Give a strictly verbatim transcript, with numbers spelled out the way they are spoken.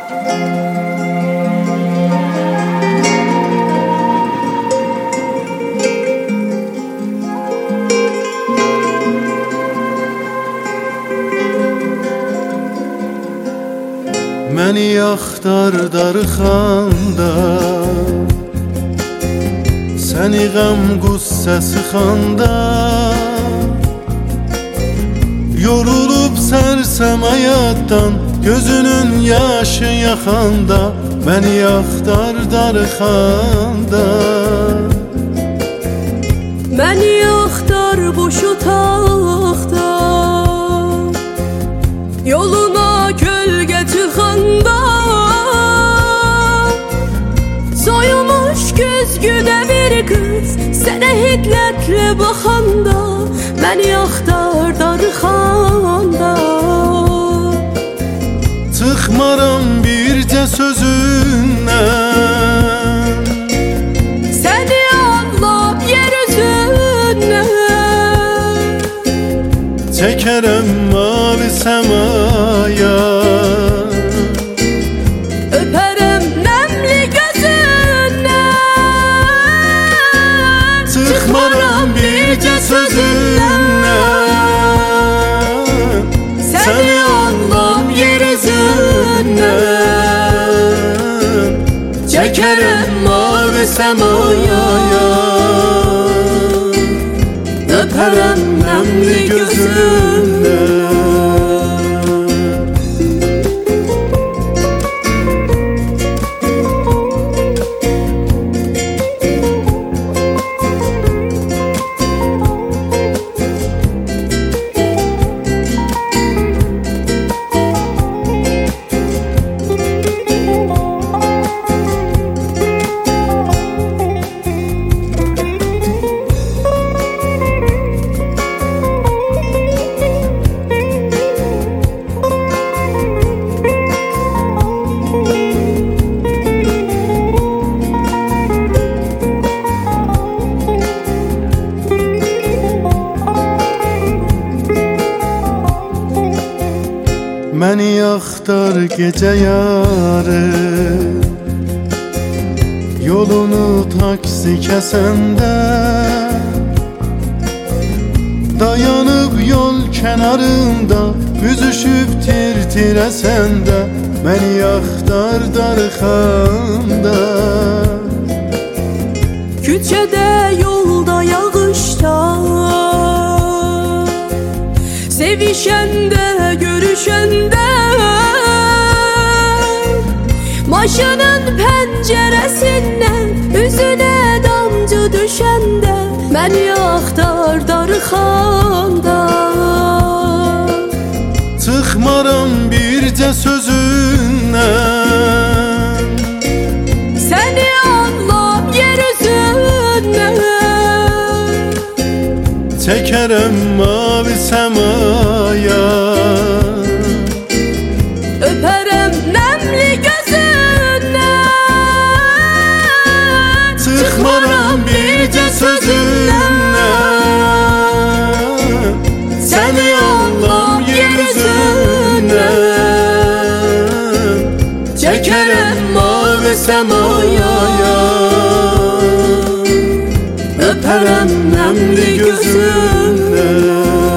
Məni axtar darıxanda, səni qəm qüssə sıxanda, yorulub sərsəm həyatdan, gözünün yaşı yaxanda, məni axtar darıxanda. Məni axtar boş otaqda, yoluna kölgə çıxanda, soyulmuş güzgüdə bir qız sənə hiddətlə baxanda, məni axtar darıxanda. Çıxmaram bircə sözündən, səni anlab yer üzündən, çəkərəm mavi səmaya, öpərəm nəmli gözündən. çıxmaram bircə sözündən, səni anlam yer üzündən, çəkərəm mavi səmaya, öpərəm nəmli gözündən. Məni axtar gecə yarı, yolunu taksi kəsəndə, dayanıb yol kənarında, büzüşüb tir-tir əsəndə, məni axtar darıxanda. Küçədə, yolda, yağışda, sevişəndə, görüşəndə, maşının pəncərəsindən üzünə damcı düşəndə, məni axtar darıxanda. Çıxmaram bircə sözündən, səni anlam yer üzündən, çəkərəm mavi səmaya, öpərəm nəmli gözündən. çıxmaram bircə sözündən, səni anlam yer üzündən, çəkərəm mavi səmaya, öpərəm nəmli gözündən.